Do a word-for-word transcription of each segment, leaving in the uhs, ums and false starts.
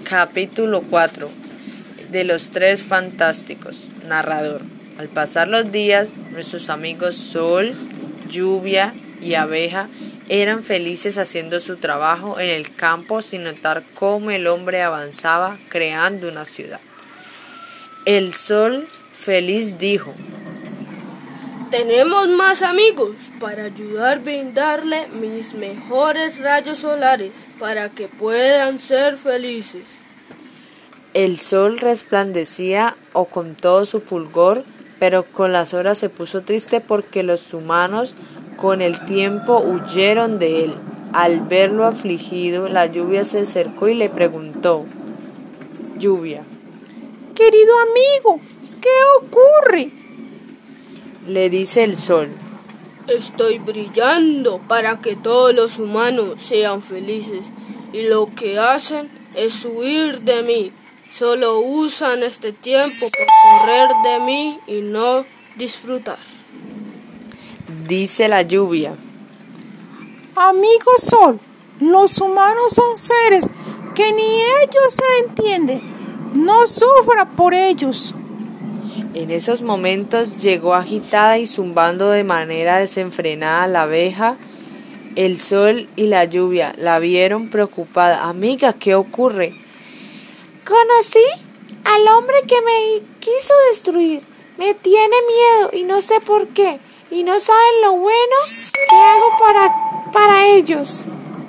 Capítulo cuatro de los Tres Fantásticos. Narrador. Al pasar los días, nuestros amigos Sol, Lluvia y Abeja eran felices haciendo su trabajo en el campo sin notar cómo el hombre avanzaba creando una ciudad. El Sol, feliz, dijo: tenemos más amigos para ayudar a brindarle mis mejores rayos solares para que puedan ser felices. El sol resplandecía o con todo su fulgor, pero con las horas se puso triste porque los humanos con el tiempo huyeron de él. Al verlo afligido, la lluvia se acercó y le preguntó: Lluvia, querido amigo, ¿qué ocurre? Le dice el sol: estoy brillando para que todos los humanos sean felices, y lo que hacen es huir de mí. Solo usan este tiempo para correr de mí y no disfrutar. Dice la lluvia: amigo sol, los humanos son seres que ni ellos se entienden. No sufra por ellos. En esos momentos llegó agitada y zumbando de manera desenfrenada la abeja. El sol y la lluvia la vieron preocupada. Amiga, ¿qué ocurre? Conocí al hombre que me quiso destruir. Me tiene miedo y no sé por qué. Y no saben lo bueno que hago para, para ellos.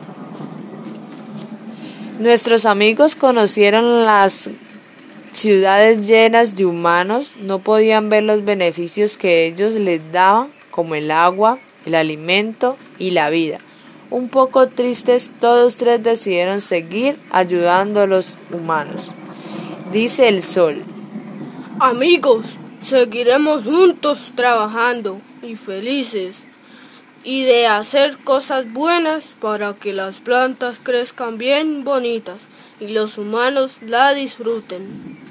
Nuestros amigos conocieron las ciudades llenas de humanos. No podían ver los beneficios que ellos les daban, como el agua, el alimento y la vida. Un poco tristes, todos tres decidieron seguir ayudando a los humanos. Dice el sol: amigos, seguiremos juntos trabajando y felices, y de hacer cosas buenas para que las plantas crezcan bien bonitas y los humanos la disfruten.